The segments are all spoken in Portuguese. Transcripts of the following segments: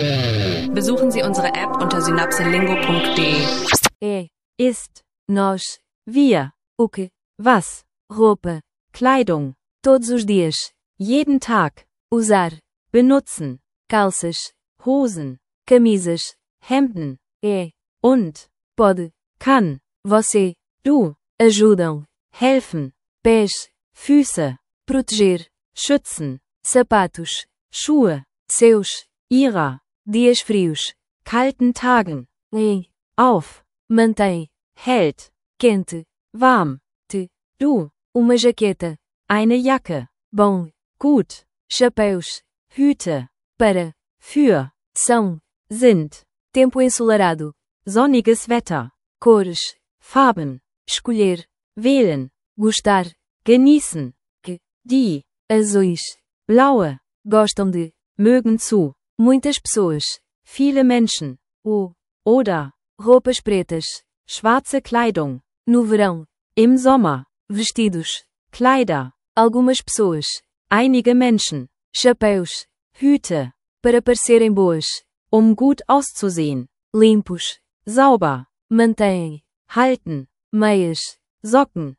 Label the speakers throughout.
Speaker 1: Besuchen Sie unsere App unter synapselingo.de.
Speaker 2: Ist, nós, wir, o que, was, roupa, Kleidung, todos os dias, jeden Tag, usar, benutzen, calças, Hosen, camisas, Hemden, und, pode, kann, você, du, ajudam, helfen, pés, Füße, proteger, schützen, sapatos, Schuhe, seus, ihrer, dias frios, kalten Tagen, auf, mantém, hält, quente, warm, du, uma jaqueta, eine Jacke, bom, gut, chapéus, Hüte, para, für, são, sind, tempo ensolarado, sonniges Wetter, cores, Farben, escolher, wählen, gostar, genießen, die, azuis, blaue, gostam de, mögen zu, muitas pessoas, viele Menschen, oder, roupas pretas, schwarze Kleidung, no verão, im Sommer, vestidos, Kleider, algumas pessoas, einige Menschen, chapéus, Hüte, para parecerem boas, gut auszusehen, limpos, sauber, mantêm, halten, meias, Socken,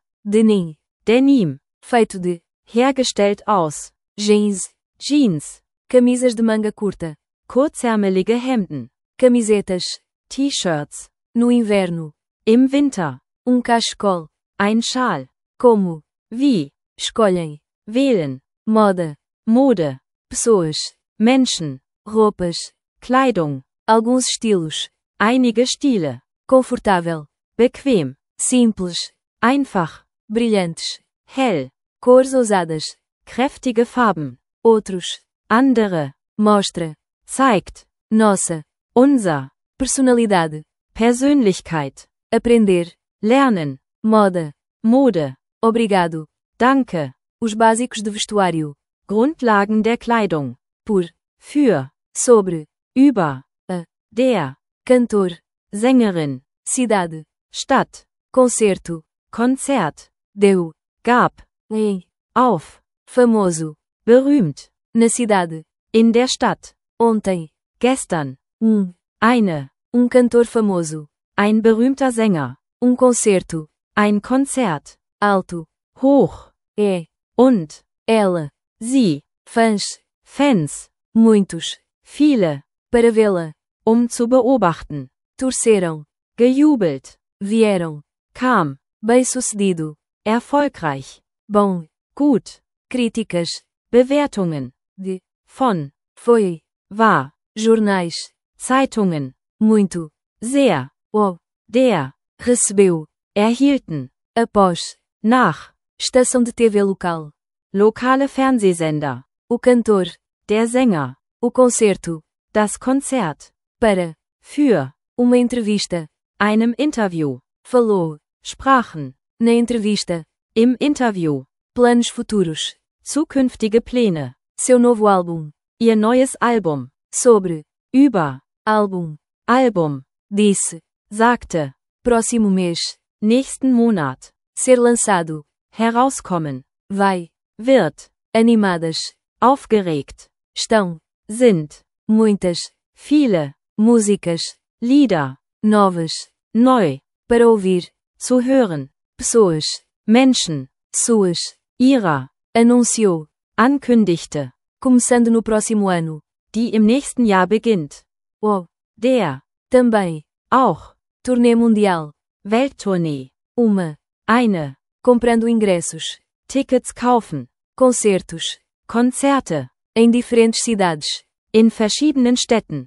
Speaker 2: denim, feito de, hergestellt aus, Jeans, camisas de manga curta, kurzärmelige Hemden, camisetas, T-shirts, no inverno, im Winter, cachecol, ein Schal, como, wie, escolhem, wählen, moda, Mode, pessoas, Menschen, roupas, Kleidung, alguns estilos, einige Stile, confortável, bequem, simples, einfach, brilhantes, hell, cores ousadas, kräftige Farben, outros, andere, mostra, zeigt, nossa, unser, personalidade, Persönlichkeit, aprender, lernen, moda, Mode, obrigado, danke, os básicos de vestuário, Grundlagen der Kleidung, por, für, sobre, über, der, cantor, Sängerin, cidade, Stadt, concerto, Konzert, deu, gab, auf, famoso, berühmt, na cidade, in der Stadt, ontem, gestern, eine, cantor famoso, ein berühmter Sänger, concerto, ein Konzert, alto, hoch, und, ela, sie, Fans, muitos, viele, para vê-la, zu beobachten, torceram, gejubelt, vieram, kam, bem-sucedido, erfolgreich, bom, gut, críticas, Bewertungen, de, von, foi, war, jornais, Zeitungen, muito, sehr, der, recebeu, erhielten, após, nach, estação de TV local, lokale Fernsehsender, o cantor, der Sänger, o concerto, das Konzert, para, für, uma entrevista, einem Interview, falou, sprachen, na entrevista, im Interview, planos futuros, zukünftige Pläne, seu novo álbum, ihr neues Album, sobre, über, Album, disse, sagte, próximo mês, nächsten Monat, ser lançado, herauskommen, vai, wird, animadas, aufgeregt, estão, sind, muitas, viele, músicas, Lieder, novas, neu, para ouvir, zu hören, pessoas, Menschen, suas, ihrer, anunciou, ankündigte, começando no próximo ano, die im nächsten Jahr beginnt, der, também, auch, turnê mundial, Welttournee, eine, comprando ingressos, Tickets kaufen, concertos, Konzerte, em diferentes cidades, in verschiedenen Städten,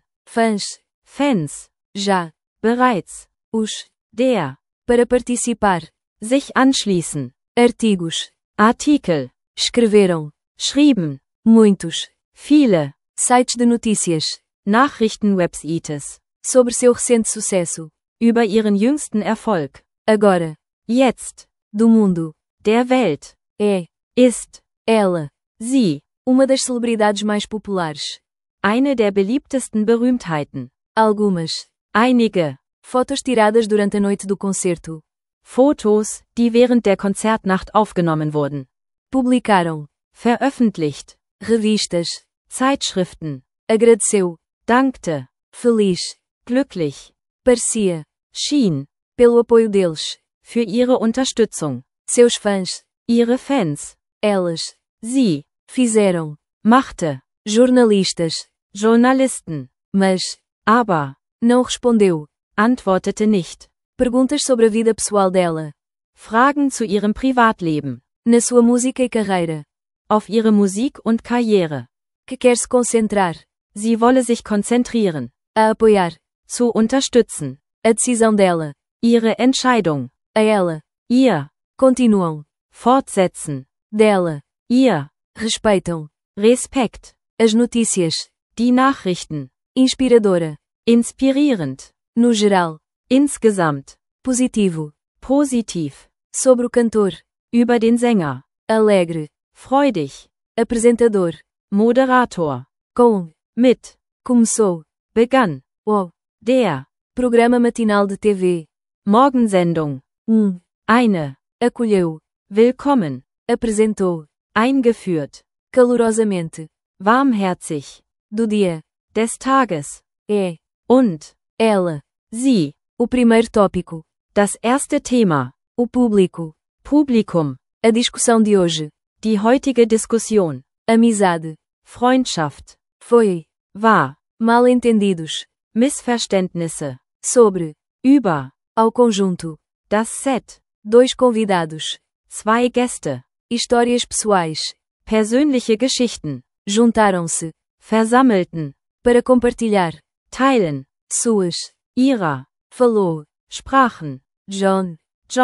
Speaker 2: Fans, já, bereits, der, para participar, sich anschließen, artigos, Artikel, escreveram, schrieben, muitos, viele, sites de notícias, Nachrichtenwebsites, sobre seu recente sucesso, über ihren jüngsten Erfolg, agora, jetzt, do mundo, der Welt, ist, ela, sie, uma das celebridades mais populares, eine der beliebtesten Berühmtheiten, algumas, einige, fotos tiradas durante a noite do concerto, Fotos, die während der Konzertnacht aufgenommen wurden, publicaram, veröffentlicht, revistas, Zeitschriften, agradeceu, dankte, feliz, glücklich, parecia, schien, pelo apoio deles, für ihre Unterstützung, seus fãs, ihre Fans, elas, sie, fizeram, machte, jornalistas, Journalisten, mas, aber, não respondeu, antwortete nicht. Perguntas sobre a vida pessoal dela. Fragen zu ihrem Privatleben. Na sua música e carreira. Auf ihre Musik und Karriere. Que quer se concentrar. Sie wolle sich konzentrieren. A apoiar. Zu unterstützen. A decisão dela. Ihre Entscheidung. A ela. Ihr. Continuam. Fortsetzen. Dela. Ihr. Respeitam. Respekt. As notícias. Die Nachrichten. Inspiradora. Inspirierend. No geral. Insgesamt. Positivo. Positiv. Sobre o cantor. Über den Sänger. Alegre. Freudig. Apresentador. Moderator. Com. Mit. Começou. Begann. O. Der. Programa matinal de TV. Morgensendung. Eine. Acolheu. Willkommen. Apresentou. Eingeführt. Calorosamente. Warmherzig. Do dia. Des Tages. Und. Ela. Sie. O primeiro tópico. Das erste Thema. O público. Publikum. A discussão de hoje. Die heutige Diskussion. Amizade. Freundschaft. Foi. War. Mal-entendidos. Missverständnisse. Sobre. Über. Ao conjunto. Das Set. Dois convidados. Zwei Gäste. Histórias pessoais. Persönliche Geschichten. Juntaram-se. Versammelten. Para compartilhar. Teilen. Suas. Ihrer. Falou. Sprachen. John.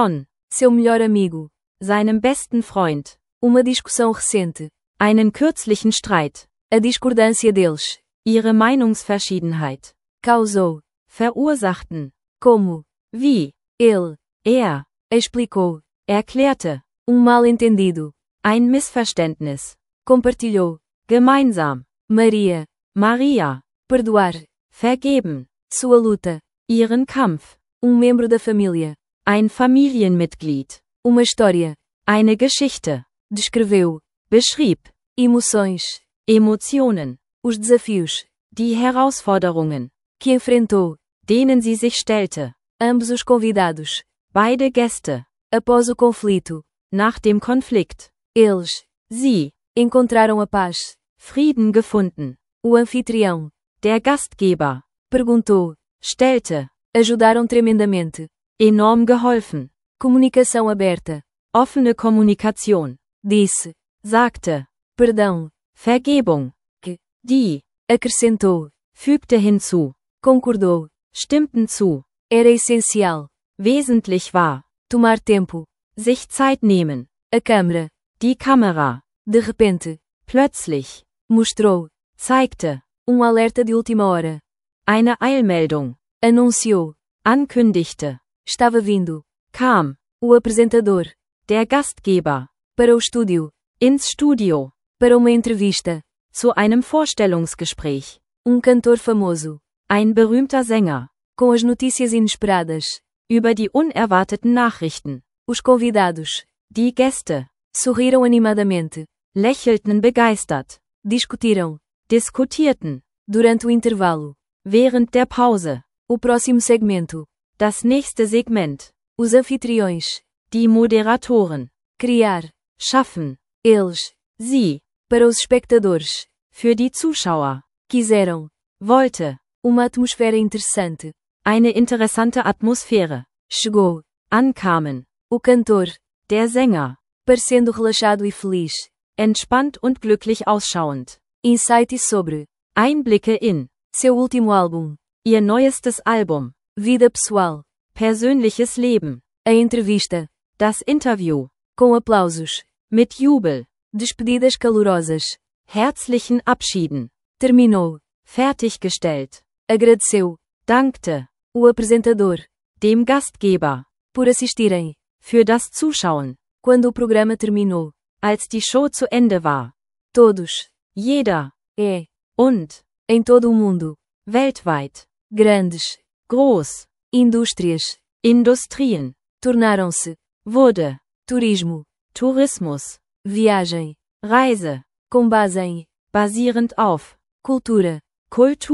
Speaker 2: Seu melhor amigo. Seinem besten Freund. Uma discussão recente. Einen kürzlichen Streit. A discordância deles. Ihre Meinungsverschiedenheit. Causou. Verursachten. Como. Wie. Ele. Er. Explicou. Erklärte. Mal-entendido. Ein Missverständnis. Compartilhou. Gemeinsam. Maria. Perdoar. Vergeben. Sua luta. Ihren Kampf. Membro da família. Ein Familienmitglied. Uma história. Eine Geschichte. Descreveu. Beschrieb. Emoções. Emotionen. Os desafios. Die Herausforderungen. Que enfrentou. Denen sie sich stellte. Ambos os convidados. Beide Gäste. Após o conflito. Nach dem Konflikt. Eles. Sie. Encontraram a paz. Frieden gefunden. O anfitrião. Der Gastgeber. Perguntou. Stellte. Ajudaram tremendamente. Enorm geholfen. Comunicação aberta. Offene Kommunikation. Disse. Sagte. Perdão. Vergebung. Que. Die. Acrescentou. Fügte hinzu. Concordou. Stimmten zu. Era essencial. Wesentlich war. Tomar tempo. Sich Zeit nehmen. A câmera. Die Kamera. De repente. Plötzlich. Mostrou. Zeigte. Alerta de última hora. Eine Eilmeldung. Anunciou. Ankündigte. Estava vindo. Kam. O apresentador. Der Gastgeber. Para o estúdio. Ins Studio. Para uma entrevista. Zu einem Vorstellungsgespräch. Cantor famoso. Ein berühmter Sänger. Com as notícias inesperadas. Über die unerwarteten Nachrichten. Os convidados. Die Gäste. Sorriram animadamente. Lächelten begeistert. Discutiram. Diskutierten. Durante o intervalo. Während der Pause. O próximo segmento. Das nächste Segment. Os anfitriões. Die Moderatoren. Criar. Schaffen. Eles. Sie. Para os espectadores. Für die Zuschauer. Quiseram. Wollte. Uma atmosfera interessante. Eine interessante Atmosphäre. Chegou. Ankamen. O cantor. Der Sänger. Parecendo relaxado e feliz. Entspannt und glücklich ausschauend. Insights sobre. Einblicke in. Seu último álbum. Ihr neuestes Album. Vida pessoal. Persönliches Leben. A entrevista. Das Interview. Com aplausos. Mit Jubel. Despedidas calorosas. Herzlichen Abschieden. Terminou. Fertiggestellt. Agradeceu. Dankte. O apresentador. Dem Gastgeber. Por assistirem. Für das Zuschauen. Quando o programa terminou. Als die Show zu Ende war. Todos. Jeder. Und. Em todo o mundo. Weltweit. Grandes. Groß. Indústrias. Industrien. Tornaram-se. Wurde. Turismo. Tourismus. Viagem. Reise. Com base em. Basierend auf. Cultura. Kultur.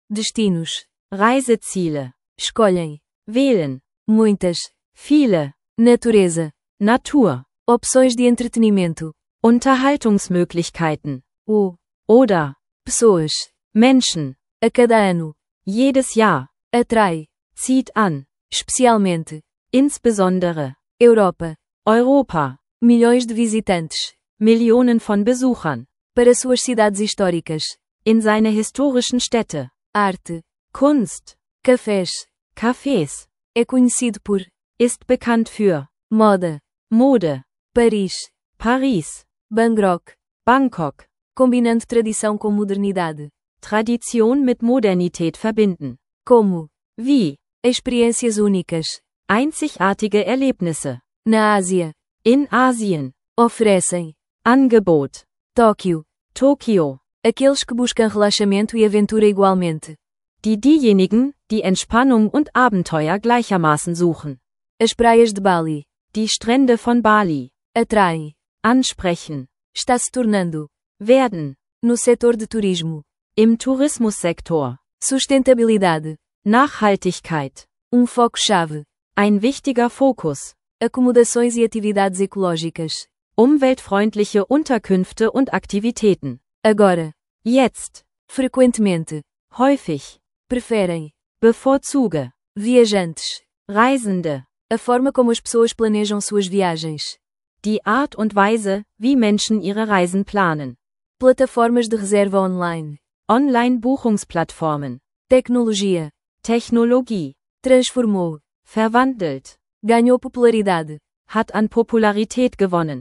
Speaker 2: Destinos. Reiseziele. Escolhem. Wählen. Muitas. Viele. Natureza. Natur. Opções de entretenimento. Unterhaltungsmöglichkeiten. Oder. Pessoas. Menschen. A cada ano. Jedes Jahr. Atrai. Zieht an. Especialmente. Insbesondere. Europa. Europa. Milhões de visitantes. Millionen von Besuchern. Para suas cidades históricas. In seine historischen Städte. Arte. Kunst. Cafés. Cafés. É conhecido por. Ist bekannt für. Moda. Mode. Paris. Paris. Bangkok. Bangkok. Combinando tradição com modernidade. Tradition mit Modernität verbinden. Como. Wie. Experiências únicas. Einzigartige Erlebnisse. Na Ásia. In Asien. Oferecem. Angebot. Tóquio. Tokio. Aqueles que buscam relaxamento e aventura igualmente. Diejenigen, die Entspannung und Abenteuer gleichermaßen suchen. As praias de Bali. Die Strände von Bali. Atraem. Ansprechen. Está se tornando. Werden. No setor de turismo. Im Tourismussektor. Sustentabilidade. Nachhaltigkeit. Foco-chave. Ein wichtiger Fokus. Acomodações e atividades ecológicas. Umweltfreundliche Unterkünfte und Aktivitäten. Agora. Jetzt. Frequentemente. Häufig. Preferem. Bevorzuge. Viajantes. Reisende. A forma como as pessoas planejam suas viagens. Die Art und Weise, wie Menschen ihre Reisen planen. Plataformas de reserva online. Online-Buchungsplattformen. Tecnologia. Technologie. Transformou. Verwandelt. Ganhou popularidade. Hat an Popularität gewonnen.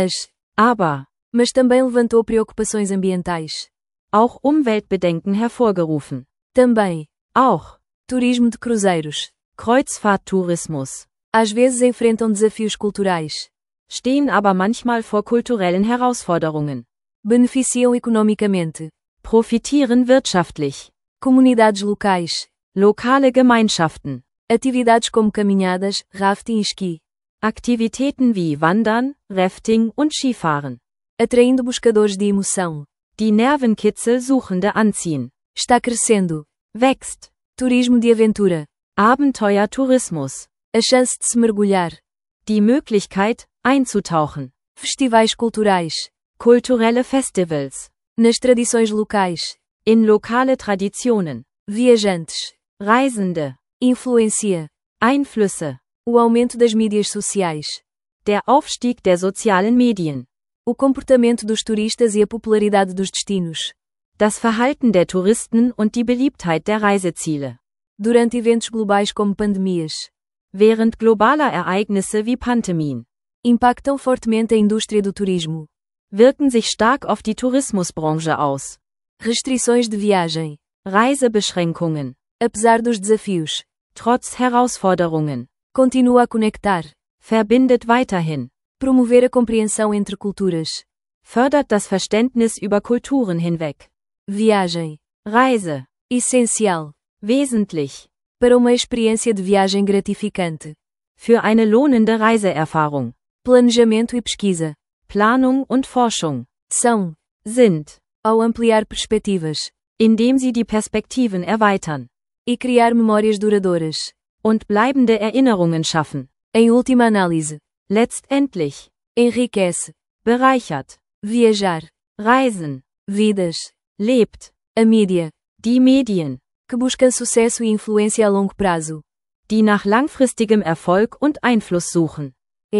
Speaker 2: Mas também levantou preocupações ambientais. Auch Umweltbedenken hervorgerufen. Também. Auch. Turismo de cruzeiros. Kreuzfahrttourismus. Às vezes enfrentam desafios culturais. Stehen aber manchmal vor kulturellen Herausforderungen. Beneficiam economicamente. Profitieren wirtschaftlich. Comunidades locais. Lokale Gemeinschaften. Atividades como caminhadas, rafting e ski. Aktivitäten wie Wandern, Rafting und Skifahren. Atraindo buscadores de emoção. Die Nervenkitzel Suchende anziehen. Está crescendo. Wächst. Turismo de aventura. Abenteuertourismus. A chance de se mergulhar. Die Möglichkeit, einzutauchen. Festivais culturais. Kulturelle Festivals. Nas tradições locais. In lokale Traditionen. Viajantes. Reisende. Influencia. Einflüsse. O aumento das mídias sociais. Der Aufstieg der sozialen Medien. O comportamento dos turistas e a popularidade dos destinos. Das Verhalten der Touristen und die Beliebtheit der Reiseziele. Durante eventos globais como pandemias. Während globaler Ereignisse wie Pandemien. Impactam fortemente a indústria do turismo. Wirken sich stark auf die Tourismusbranche aus. Restrições de viagem. Reisebeschränkungen. Apesar dos desafios. Trotz Herausforderungen. Continua a conectar. Verbindet weiterhin. Promover a compreensão entre culturas. Fördert das Verständnis über Kulturen hinweg. Viagem. Reise. Essencial. Wesentlich. Para uma experiência de viagem gratificante. Für eine lohnende Reiseerfahrung. Planejamento e pesquisa. Planung und Forschung. São. Sind. Ao ampliar perspectivas. Indem sie die Perspektiven erweitern. E criar memórias duradouras. Und bleibende Erinnerungen schaffen. Em última análise. Letztendlich. Enriquece. Bereichert. Viajar. Reisen. Vidas. Lebt. A mídia. Die Medien. Que buscam sucesso e influência a longo prazo. Die nach langfristigem Erfolg und Einfluss suchen.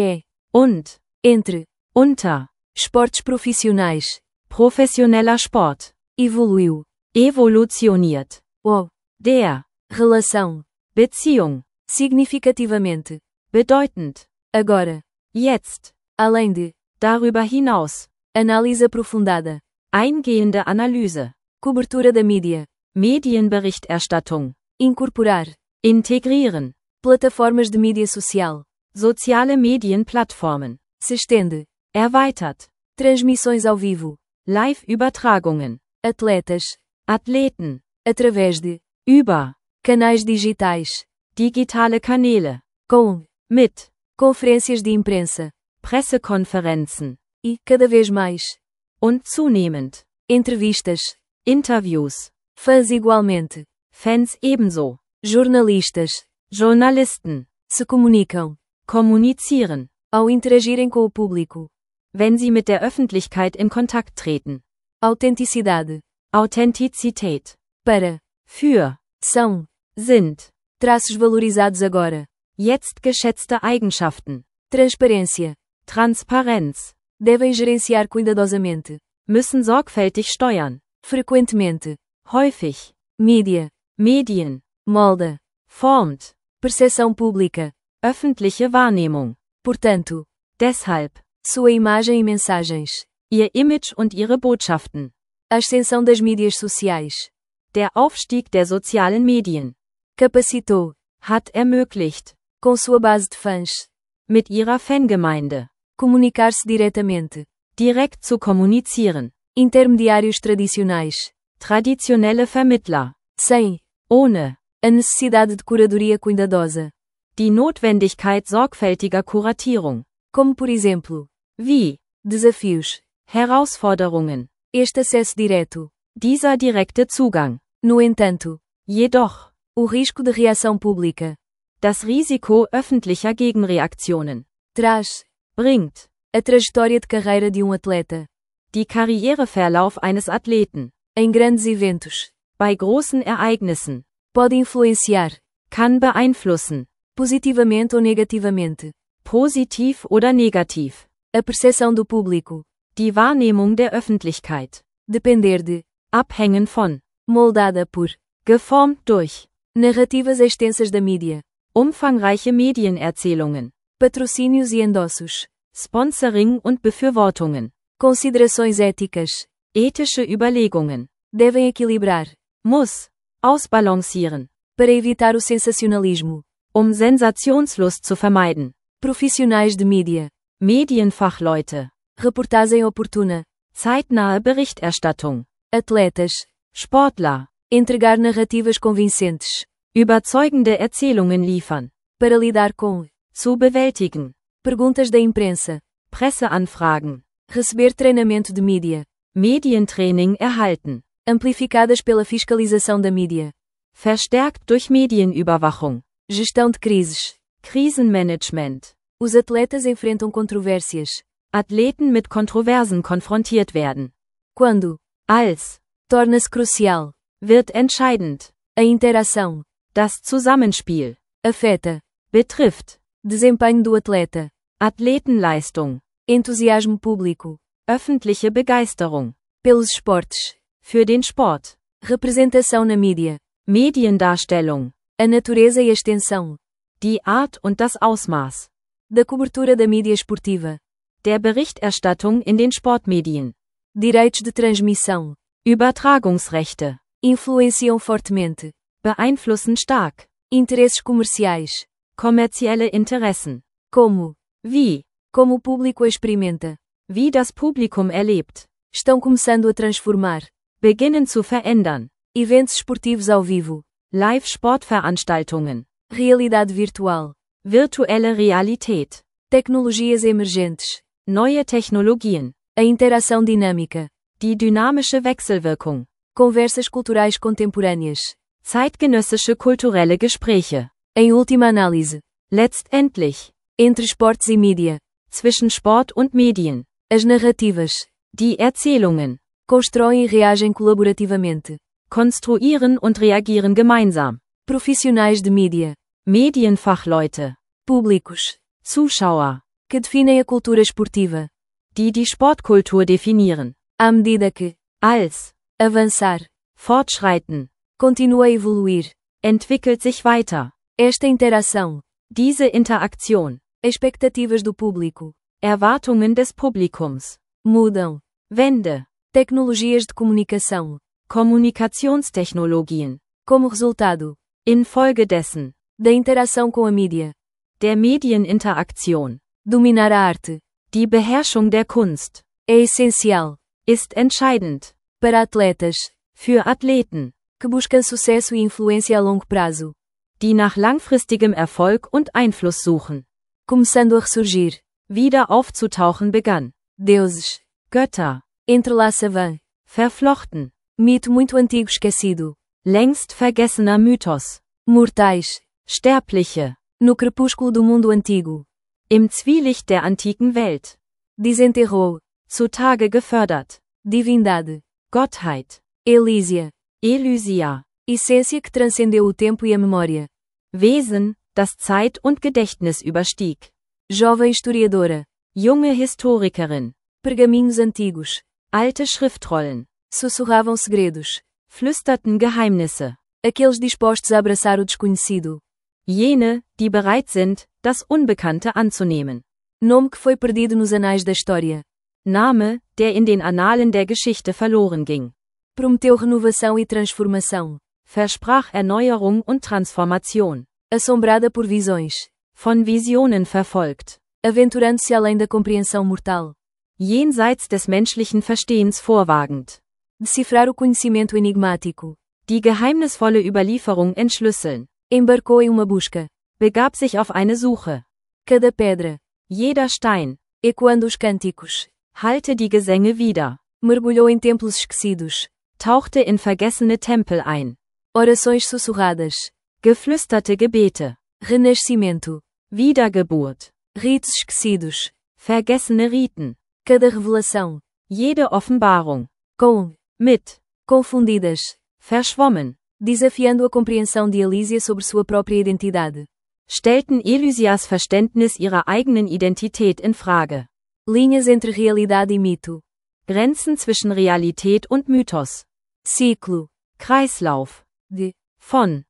Speaker 2: Und. Entre. Unter. Esportes profissionais. Professioneller Sport. Evoluiu. Evolutioniert. Der. Relação. Beziehung. Significativamente. Bedeutend. Agora. Jetzt. Além de. Darüber hinaus. Análise aprofundada. Eingehende Analyse. Cobertura da mídia. Medienberichterstattung. Incorporar. Integrieren. Plataformas de mídia social. Soziale Medienplattformen. Se estende. Erweitert. Transmissões ao vivo. Live-Übertragungen. Atletas. Athleten. Através de. Über. Canais digitais. Digitale Kanäle. Com. Mit. Conferências de imprensa. Pressekonferenzen. E, cada vez mais. Und zunehmend. Entrevistas. Interviews. Fãs igualmente. Fans ebenso. Jornalistas, Journalisten, se comunicam, kommunizieren, ao interagirem com o público. Wenn sie mit der Öffentlichkeit in Kontakt treten. Autenticidade, Authentizität, para, für, são, sind, traços valorizados agora. Jetzt geschätzte Eigenschaften. Transparência, Transparenz, devem gerenciar cuidadosamente. Müssen sorgfältig steuern. Frequentemente, häufig. Mídia, Medien, molda, formt. Percepção pública, öffentliche Wahrnehmung. Portanto, deshalb, sua imagem e mensagens. Ihr Image und ihre Botschaften. A ascensão das mídias sociais. Der Aufstieg der sozialen Medien. Capacitou, hat ermöglicht, com sua base de fãs. Mit ihrer Fangemeinde. Comunicar-se diretamente. Direkt zu kommunizieren. Intermediários tradicionais. Traditionelle Vermittler. Sem, ohne, a necessidade de curadoria cuidadosa. Die Notwendigkeit sorgfältiger Kuratierung. Como por exemplo, wie, desafios, Herausforderungen. Este acesso direto. Dieser direkte Zugang. No entanto, jedoch, o risco de reação pública. Das Risiko öffentlicher Gegenreaktionen. Traz, bringt, a trajetória de carreira de atleta. Die Karriereverlauf eines Athleten. Em grandes eventos. Bei großen Ereignissen. Pode influenciar. Kann beeinflussen. Positivamente ou negativamente. Positiv oder negativ. A percepção do público. Die Wahrnehmung der Öffentlichkeit. Depender de. Abhängen von. Moldada por. Geformt durch. Narrativas extensas da mídia. Umfangreiche Medienerzählungen. Patrocínios e endossos. Sponsoring und Befürwortungen. Considerações éticas. Ethische Überlegungen. Devem equilibrar. Muss. Ausbalancieren. Para evitar o sensacionalismo. Sensationslust zu vermeiden. Profissionais de mídia. Medienfachleute. Reportagem oportuna. Zeitnahe Berichterstattung. Atletas. Sportler. Entregar narrativas convincentes. Überzeugende Erzählungen liefern. Para lidar com. Zu bewältigen. Perguntas da imprensa. Presseanfragen. Receber treinamento de mídia. Medientraining erhalten. Amplificadas pela fiscalização da mídia. Verstärkt durch Medienüberwachung. Gestão de crises. Krisenmanagement. Os atletas enfrentam controvérsias. Athleten mit Kontroversen konfrontiert werden. Quando? Als. Torna-se crucial. Wird entscheidend. A interação. Das Zusammenspiel. Afeta. Betrifft. Desempenho do atleta. Athletenleistung. Entusiasmo público. Öffentliche Begeisterung. Pelos esportes. Für den Sport. Representação na mídia. Mediendarstellung. A natureza e a extensão. Die Art und das Ausmaß. Da cobertura da mídia esportiva. Der Berichterstattung in den Sportmedien. Direitos de transmissão. Übertragungsrechte. Influenciam fortemente. Beeinflussen stark. Interesses comerciais. Kommerzielle Interessen. Como. Wie. Como o público experimenta. Wie das Publikum erlebt. Estão começando a transformar. Beginnen zu verändern. Eventos esportivos ao vivo. Live-Sportveranstaltungen. Realidade virtual. Virtuelle Realität. Tecnologias emergentes. Neue Technologien. A interação dinâmica. Die dynamische Wechselwirkung. Conversas culturais contemporâneas. Zeitgenössische kulturelle Gespräche. Em última análise. Letztendlich. Entre esportes e mídia. Zwischen Sport und Medien. As narrativas. Die Erzählungen. Constroem e reagem colaborativamente. Konstruieren und reagieren gemeinsam. Profissionais de mídia. Medienfachleute. Públicos. Zuschauer. Que definem a cultura esportiva. Die Sportkultur definieren. À medida que. Als. Avançar. Fortschreiten. Continua a evoluir. Entwickelt sich weiter. Esta interação. Diese Interaktion. Expectativas do público. Erwartungen des Publikums. Mudam. Wende. Tecnologias de comunicação. Kommunikationstechnologien. Como resultado. Infolgedessen. Da interação com a mídia. Der Medieninteraktion. Dominar a arte. Die Beherrschung der Kunst. É essencial. Ist entscheidend. Para atletas. Für Athleten. Que buscam sucesso e influência a longo prazo. Die nach langfristigem Erfolg und Einfluss suchen. Começando a ressurgir. Wieder aufzutauchen begann. Deuses. Götter. Entrelaçavam. Verflochten. Mito muito antigo esquecido. längst vergessener Mythos. Mortais, Sterbliche, no crepúsculo do mundo antigo. Im Zwielicht der antiken Welt. Desenterrou, zutage gefördert. Divindade, Gottheit. Elysia, Elysia, essência que transcendeu o tempo e a memória. Wesen, das Zeit und Gedächtnis überstieg. Jovem historiadora, junge Historikerin. Pergaminhos antigos, alte Schriftrollen. Sussurravam segredos, flüsterten Geheimnisse. Aqueles dispostos a abraçar o desconhecido. Jene, die bereit sind, das Unbekannte anzunehmen. Nome que foi perdido nos anais da história. Name, der in den Annalen der Geschichte verloren ging. Prometeu renovação e transformação. Versprach Erneuerung und Transformation. Assombrada por visões. Von Visionen verfolgt. Aventurando-se além da compreensão mortal. Jenseits des menschlichen Verstehens vorwagend. Decifrar o conhecimento enigmático. Die geheimnisvolle Überlieferung entschlüsseln. Embarcou em uma busca. Begab sich auf eine Suche. Cada pedra. Jeder Stein. Ecoando os cânticos. Hallte die Gesänge wieder. Mergulhou em templos esquecidos. Tauchte in vergessene Tempel ein. Orações sussurradas. Geflüsterte Gebete. Renascimento. Wiedergeburt. Ritos esquecidos. Vergessene Riten. Cada revelação. Jede Offenbarung. Com. Mit. Confundidas. Verschwommen. Desafiando a compreensão de Elysia sobre sua própria identidade. Stellten Elysias Verständnis ihrer eigenen Identität in Frage. Linhas entre realidade e mito. Grenzen zwischen Realität und Mythos. Ciclo. Kreislauf. De. Von.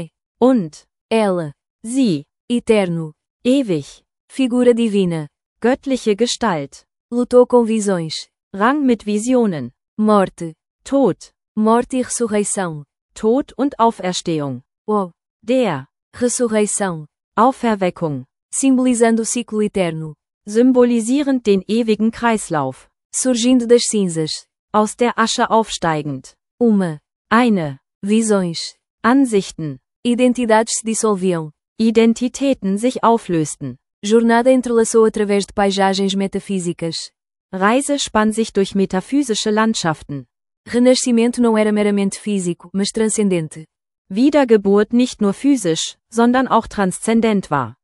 Speaker 2: Und. Ela. Sie. Eterno. Ewig. Figura divina. Göttliche Gestalt. Lutou com visões. Rang mit Visionen. Morte. Tod. Morte e ressurreição. Tod und Auferstehung. Der. Ressurreição. Auferweckung. Simbolizando o ciclo eterno. Symbolisierend den ewigen Kreislauf. Surgindo das cinzas. Aus der Asche aufsteigend. Eine. Visões. Ansichten. Identidades se dissolviam. Identitäten sich auflösten. Jornada entrelaçou através de paisagens metafísicas. Reise spann sich durch metaphysische Landschaften. Renascimento não era meramente físico, mas transcendente. Wiedergeburt nicht nur physisch, sondern auch transzendent war.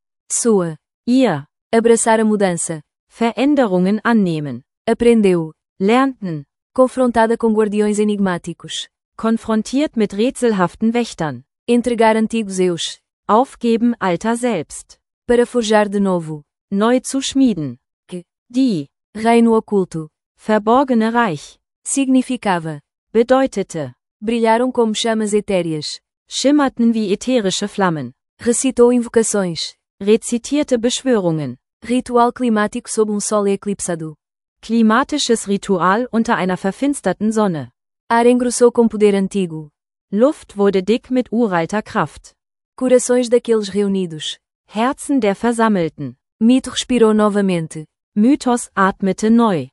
Speaker 2: Ihr. Abraçar a mudança. Veränderungen annehmen. Aprendeu. Lernten. Confrontada com guardiões enigmáticos. Konfrontiert mit rätselhaften Wächtern. Entregar antigos eus. Aufgeben alter selbst. Para forjar de novo. Neu zu schmieden. Die. Reino oculto. Verborgene Reich. Significava. Bedeutete. Brilharam como chamas etéreas. Schimmerten wie ätherische Flammen. Recitou invocações. Rezitierte Beschwörungen. Ritual climático sob sol eclipsado. Klimatisches Ritual unter einer verfinsterten Sonne. Ar engrossou com poder antigo. Luft wurde dick mit uralter Kraft. Corações daqueles reunidos. Herzen der Versammelten. Mito respirou novamente. Mythos atmete neu.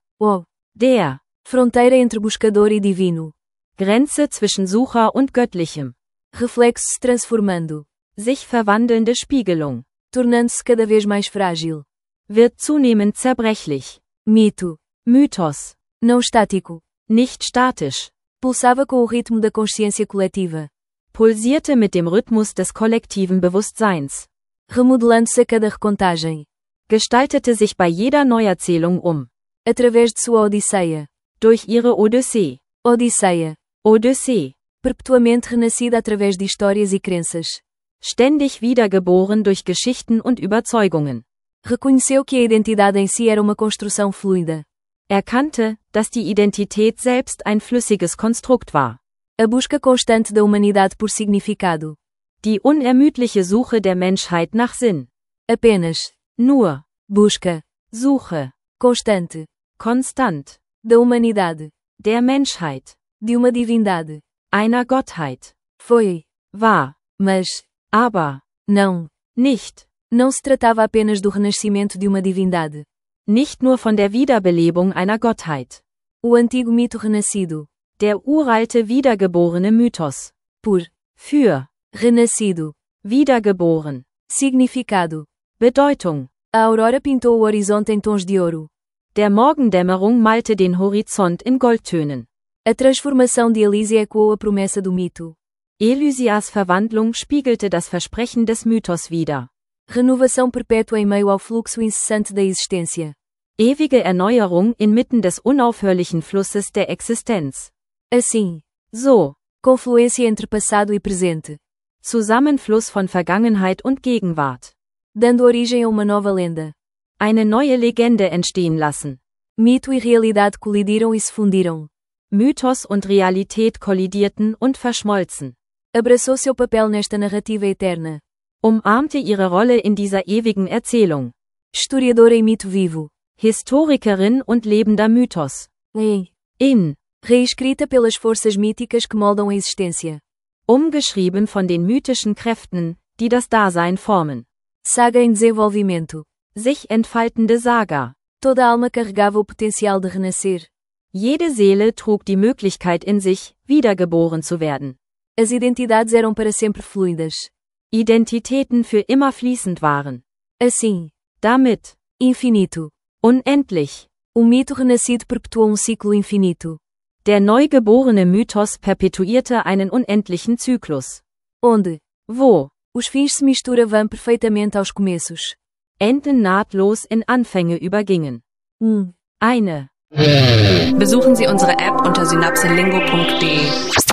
Speaker 2: Der. Fronteira entre buscador e divino. Grenze zwischen Sucher und Göttlichem. Reflexo se transformando. Sich verwandelnde Spiegelung. Tornando-se cada vez mais frágil. Wird zunehmend zerbrechlich. Mito. Mythos. Não estático. Nicht statisch. Pulsava com o ritmo da consciência coletiva. Pulsierte mit dem Rhythmus des kollektiven Bewusstseins. Remodelando-se a cada recontagem. Gestaltete sich bei jeder Neuerzählung Através de sua Odisseia. Durch ihre Odyssee. Odisseia. Odyssee. Perpetuamente renascida através de histórias e crenças. Ständig wiedergeboren durch Geschichten und Überzeugungen. Reconheceu que a identidade em si era uma construção fluida. Erkannte, dass die Identität selbst ein flüssiges Konstrukt war. A busca constante da humanidade por significado. Die unermüdliche Suche der Menschheit nach Sinn. Apenas. Nur. Busca. Suche. Constante. Konstant. Da humanidade. Der Menschheit. De uma divindade. Einer Gottheit. Foi. War. Mas. Aber. Não. Nicht. Não se tratava apenas do renascimento de uma divindade. Nicht nur von der Wiederbelebung einer Gottheit. O antigo mito renascido. Der uralte wiedergeborene Mythos. Por. Für. Renascido. Wiedergeboren. Significado. Bedeutung. A aurora pintou o horizonte em tons de ouro. Der Morgendämmerung malte den Horizont in Goldtönen. A transformação de Elysia ecoou a promessa do mito. Elysias Verwandlung spiegelte das Versprechen des Mythos wider.
Speaker 1: Renovação perpétua em meio ao fluxo incessante da existência.
Speaker 2: Ewige Erneuerung inmitten des unaufhörlichen Flusses der Existenz.
Speaker 1: Assim,
Speaker 2: So,
Speaker 1: confluência entre passado e presente,
Speaker 2: Zusammenfluss von Vergangenheit und Gegenwart.
Speaker 1: dando origem a uma nova lenda.
Speaker 2: Eine neue Legende entstehen lassen.
Speaker 1: Mito e realidade colidiram e se fundiram.
Speaker 2: Mythos und Realität kollidierten und verschmolzen.
Speaker 1: Abraçou seu papel nesta narrativa eterna.
Speaker 2: Umarmte ihre Rolle in dieser ewigen Erzählung.
Speaker 1: Historiadora e mito vivo.
Speaker 2: Historikerin und lebender Mythos. In.
Speaker 1: Reescrita pelas forças míticas que moldam a existência.
Speaker 2: Umgeschrieben von den mythischen Kräften, die das Dasein formen.
Speaker 1: Saga em desenvolvimento.
Speaker 2: Sich entfaltende Saga.
Speaker 1: Toda alma carregava o potencial de renascer.
Speaker 2: Jede Seele trug die Möglichkeit in sich, wiedergeboren zu werden.
Speaker 1: As identidades eram para sempre fluidas.
Speaker 2: Identitäten für immer fließend waren.
Speaker 1: Assim,
Speaker 2: Damit.
Speaker 1: infinito.
Speaker 2: Unendlich.
Speaker 1: O mito renascido perpetuou ciclo infinito.
Speaker 2: Der neugeborene Mythos perpetuierte einen unendlichen Zyklus.
Speaker 1: Onde
Speaker 2: Wo.
Speaker 1: os fins se misturavam perfeitamente aos começos.
Speaker 2: Enden nahtlos in Anfänge übergingen. Eine.
Speaker 3: Besuchen Sie unsere App unter synapselingo.de.